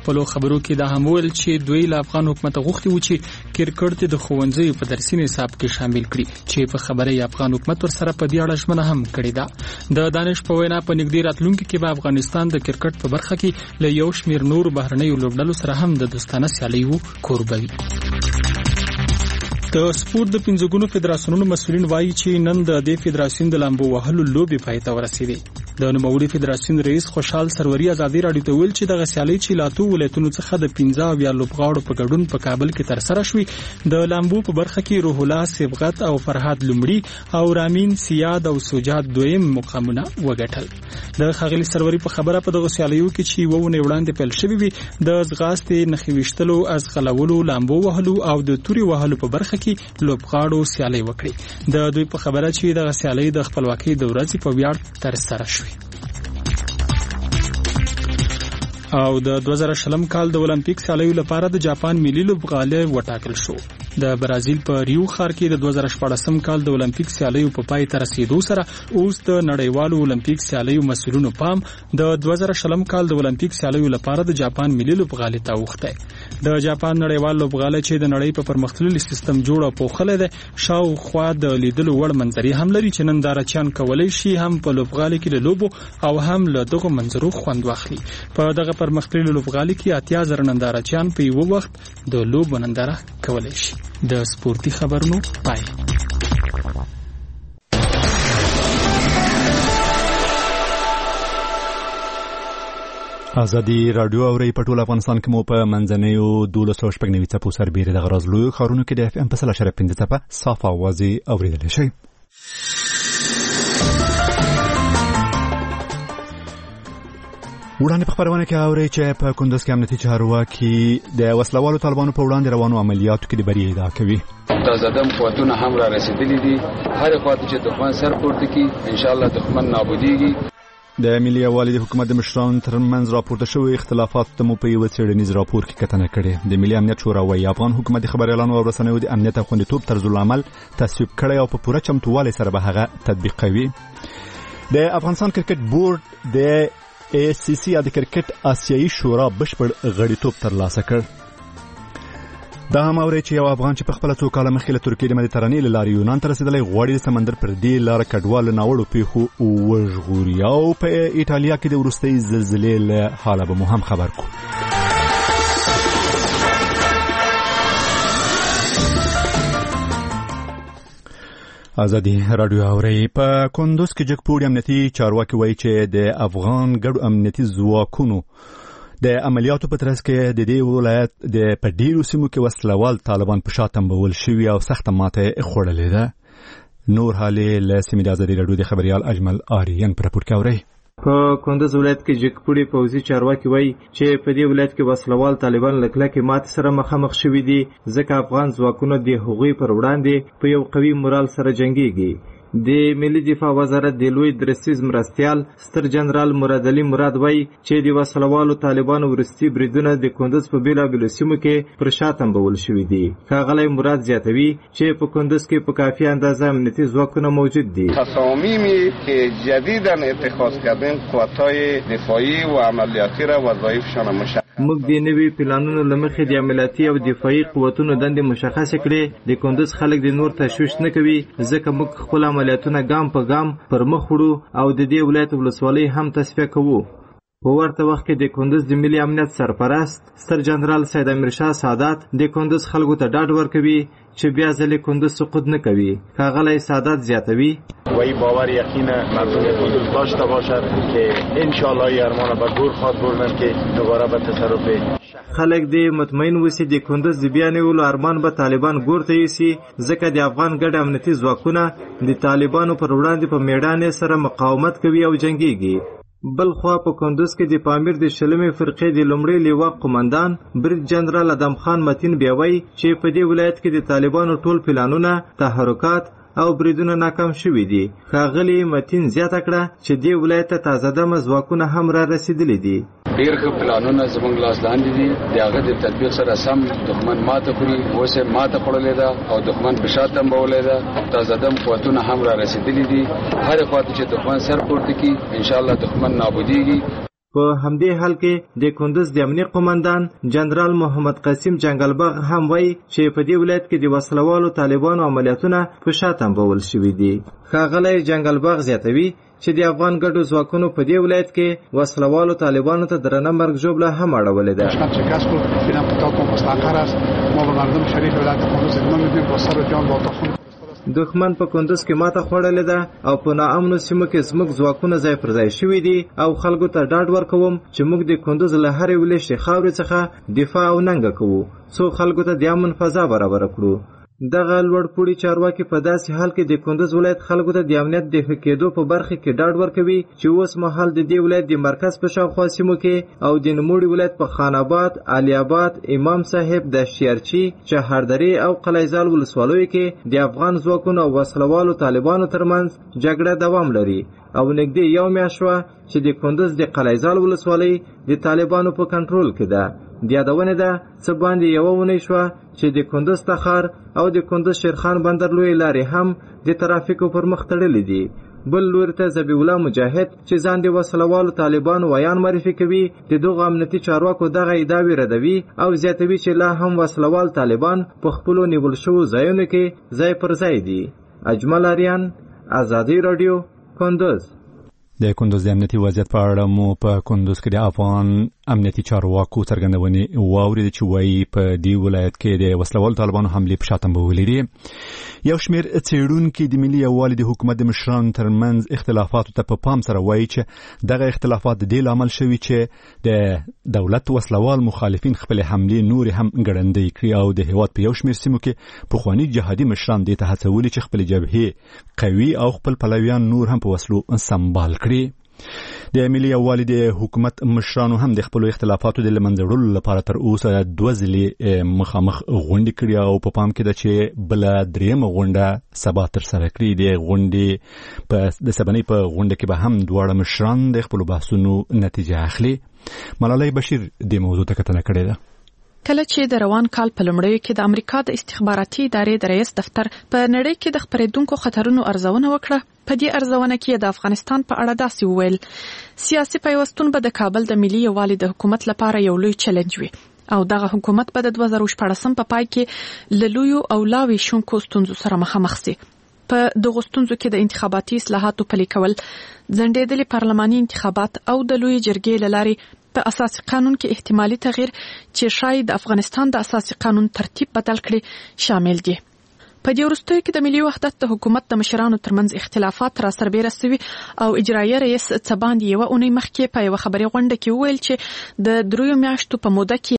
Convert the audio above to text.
خپل خبرو کې دا هم ویل چې دوی له افغان حکومت غوښتي و چې کرکټ د ښوونځیو په درسي نصاب کې شامل کړي چې په خبره افغان حکومت ورسره په دې اړه ژمنه هم کړې ده. د دانش په وینا په نږدې راتلونکي کې به افغانستان د کرکټ په برخه کې له یو شمېر نور بهرنیو لوبډلو سره هم د دوستانه سیالیو کوربوي. د سپورت د پنځګونو فدراسیونونو مسؤلین وایي چې نن د دې فدراسیون د لامبو وهلو لوبې پای ته ورسېدې. د نوموړي فدراسیون رئیس خوشحال سروري ازادي راډیو ته ویل چې دغه سیالي چې لاتو ولایتونو څخه د 15 بیا لوبغاړو په ګډون په کابل کې ترسره شوې د لامبو په برخه کې روح الله سبغت او فرهاد لومړي او رامین سیاد او سوجات دویم مقامونه وګټل. د خغلی سروري په خبره په دغه سیالیو کې چې وونه وړاندې پیل شوې وي د ځغاستې نخي وشتلو از غلولو لامبو وهلو او د توري وهلو په برخه کې لوبغاړو سیالي وکړي. د دوی په خبره چې دغه سیالي د خپلواکۍ د ورځې په ویاړ ترسره شوې. او د 2020 کال د اولمپیک سیالیو لپاره د جاپان ملي لوبغالی وټاکل شو. د برازیل په ریو ښار کې د 2014 کال د اولمپیک سیالیو په پای ته رسیدو سره اوس د نړیوالو اولمپیک سیالیو مسؤلینو پام د 2020 کال د اولمپیک سیالیو لپاره د جاپان ملي لوبغالی ته اوښتی. د جاپان نړیوال لوبغالی چې د نړۍ په پرمختللي سیستم جوړ او پوښلی دی شاوخوا د لیدلو وړ منظرې هم لري چې نندارچیان کولی شي هم په لوبغالي کې له لوبو او هم له دغو منظرو خوند واخلي. په دغه پرمختللي لوبغالي کې 80,000 نندارچیان په یو وخت د لوبو ننداره کولی شي. د سپورتي خبرونو پای. ازادي رادیو اوري په ټول افغانستان کې مو په منځنیو 1290 څپو سربېره د غرض لوی خارونو کې د اف ام په 3.5 څپه صاف اوازي اوریدل شي. وړاندې په خبرونه کې اوري چې په کندوز کې امنیتي چارواکي د وسلوالو طالبانو په وړاندې روانو عملیاتو کې د بری ادعا کوي. تازدم قوتونه هم را رسیدلي دي. هر خواته چې دښمن سر پورته کی ان شاء الله دښمن نابودیږي. د ملي یووالي د حکومت د مشرانو ترمنځ راپورته شوی اختلافات ته مو په یو څېړنیز راپور کې کتنه کړې. د ملي امنیت شورا وايي افغان حکومت د خبريالانو او رسنیو د امنیت او خوندیتوب طرز العمل تصویب کړی او په پوره چمتووالي سره به هغه تطبیقوي. د افغانستان کرکټ بورډ د ACC یا د کرکټ آسیایي شورا بشپړ غړیتوب ترلاسه کړ. دا هم اوري چې یو افغان چې په خپل څو کاله مخکې له ترکیې د مدیترانې له لارې یونان ته رسېدلی غواړي د سمندر پر دې لاره کډوال له ناوړو پیښو وژغوري. او په ایټالیا کې د وروستۍ زلزلې له حاله به مو هم خبر کو. ازادي رادیو اوري په کندوز کې جګپوړي امنیتي چارواکي وایي چې د افغان ګډو امنیتي ځواکونو د عملیاتو په ترڅ کې د دې ولایت د پډیرو سیمو کې وسلوال طالبان په شا تنبول شوي او سخت ماته خوړلې ده. نور حالي له سیمې د ازادي رادیو د خبريال اجمل آریان پر راپور کوي. په کندوز ولایت کې جګپوړي پوځي چارواکي وایي چې په دې ولایت کې وسلوال طالبان له کلکې ماتې سره مخامخ شوي دي ځکه افغان ځواکونه د هغوی پر وړاندې په یو قوي مورال سره جنګيږي. د ملي دفاع وزارت د لوی درسیز مرستیال ستر جنرال مراد علي مراد وایي چې د وسلوالو طالبانو ورستي بریدونه د کندوز په بیلابیلو سیمو کې پر شا تنبول شوي دي. ښاغلی مراد زیاتوي چې په کندوز کې په کافي اندازه امنیتي ځواکونه موجود دي. تصامیمی که جدیداً اتخاذ کردیم قوت‌های دفاعی و عملیاتی را وظایفشان مشخص موږ د نوي پلانونو له مخې د عملیاتي او دفاعي قوتونو دندې مشخصې کړې. د کندوز خلک د نور تشویش نه کوي ځکه موږ خپل عملیاتونه ګام په ګام پر مخ وړو او د دې ولایت ولسوالۍ هم تصفیه کوو. په ورته وخت کې د کندوز د ملي امنیت سرپرست ستر جنرال سید امیرشاه سادات د کندوز خلکو ته ډاډ ورکوي چې بیا ځلې کندوز سقوط نه کوي. ښاغلی سادات زیاتوي و این باور یقین مردم کندوز داشته باشد که انشالله این ارمان به گور خواهد بردن که دوباره به تصرف خلک دې مطمئن وسی د کندوز د بیا نیولو ارمان به طالبان ګور ته یوسي ځکه د افغان ګډ امنیتي ځواکونه د طالبانو پر وړاندې په میدان سره مقاومت کوي او جنګيږي. بل خوا په کندوز کې د پامیر د شلمې فرقې د لومړي لیوا قومندان برید جنرال ادم خان متین بیاوي چې په دې ولایت کې د طالبانو ټول پلانونه تحرکات او بریدونه ناکام شوي دي. ښاغلي متین زیاته کړه چې دې ولایت ته تازه ځواکونه هم را رسیدلي دي. ډېر ښه پلانونه زموږ لاس لاندې دي. د هغه د تطبیق سره سم دښمن ماته خوري. اوس یې ماته خوړلې ده او دښمن په شا تنبولې ده. تازه قوتونه هم را رسیدلي دي. هر خواته چې دښمن سر پورته کی انشاءالله دښمن نابودیږي. په همدې حال کې د کندز د امنیه قومندان جنرال محمد قاسم جنگلبغ هم وایي چې په دې ولایت کې د وسلوالو طالبانو عملیاتونه په شا تنبول شوي دي. ښاغلی جنگلبغ زیاتوي چې د افغان ګډو ځواکونو په دې ولایت کې وسلوالو طالبانو ته درنه مرګ ژوبله هم اړولې ده. دښمن په کندز کې ماته خوړلې ده او په ناامنو سیمو کې زموږ ځواکونه ځای پر ځای شوي دي او خلکو ته ډاډ ورکوم چې موږ د کندز له هرې ولشتې خاورې څخه دفاع او ننګه کوو څو خلکو ته د امن فضا برابره کړو. دغه لوړپوړي چارواکي په داسې حال کې د کندز ولایت خلکو ته د امنیت د ښه کېدو په برخه کې ډاډ ورکوي چې اوس مهال د دې ولایت د مرکز په شاوخوا سیمو کې او د نوموړي ولایت په خان آباد، علي آباد، امام صاحب، دشتیارچي، چهاردرې او قلعهزال ولسوالیو کې د افغان ځواکونو او وسلوالو طالبانو ترمنځ جګړه دوام لري او نږدې یو میاشت شوه چې د کندز د قلعهزال ولسوالۍ د طالبانو په کنټرول کې ده. د یادونې ده څه باندې یوه اونۍ شوه چې د کندز تخار او د کندز شیرخان بندر لوی لارې هم د ترافیکو پر مخ تړلې دي. بل لوري ته ذبیح الله مجاهد چې ځان د وسلوالو طالبانو ویان معرفي کوي د دغو امنیتي چارواکو دغه ادعاوې ردوي او زیاتوي چې لا هم وسلوال طالبان په خپلو نیول شوو ځایونو کې ځای پر ځای دي. اجمل آریان، ازادي راډیو، کندز. د کندز د امنیتي وضعیت په اړه مو په کندز کې د افغان امنیتي چارواکو څرګندونې واورېدې چې وایي په دې ولایت کې د وسلوالو طالبانو حملې په شا تنبولې دي. یو شمېر څېړونکي د ملي یووالي د حکومت د مشرانو ترمنځ اختلافاتو ته په پام سره وایي چې دغه اختلافات د دې لامل شوي چې د دولت وسلوال مخالفین خپلې حملې نورې هم ګړندۍ کړي او د هېواد په یو شمېر سیمو کې پخواني جهادي مشران دې ته هڅولي چې خپلې جبهې قوي او خپل پلویان نور هم په وسلو سمبال کړي. د ملي یووالي د حکومت مشرانو هم د خپل اختلافاتو د لمنځه وړلو لپاره تر اوسه 2 ځلې مخامخ غونډې کړې او په پام کې ده چې بل درېمه غونډه سبا تر سره کړي. د غونډې د سبنۍ په غونډه کې به هم دواړه مشران د خپل بحثونو نتیجه اخلي. ملالۍ بشیر د موضوع ته کتنه کړې ده. کله چې د روان کال په لومړیو کې د امریکا د استخباراتي ادارې د رئیس دفتر په نړۍ کې د خپرېدونکو خطرونو ارزونه وکړه، په دې ارزونه کې د افغانستان په اړه داسې وویل: سیاسي پیوستون به د کابل د ملي یووالي د حکومت لپاره یو لوی چیلنج وي او دغه حکومت به د 2014 په پای کې له لویو او لاوي شونکو ستونزو سره مخامخ شي. په دغه ستونزو کې د انتخاباتي اصلاحاتو پلي کول، ځنډېدلي پارلماني انتخابات او د لوی جرګې له لارې په اساسي قانون کې احتمالي تغییر چې شاید د افغانستان د اساسي قانون ترتیب بدل کړي شامل دي. په دې وروستیو کې د ملي وحدت د حکومت د مشرانو ترمنځ اختلافات را سربېره شوي او اجرایي رئیس څه باندې یوه اونۍ مخکې په یوه خبري غونډه کې وویل چې د 3 میاشتو په موده کې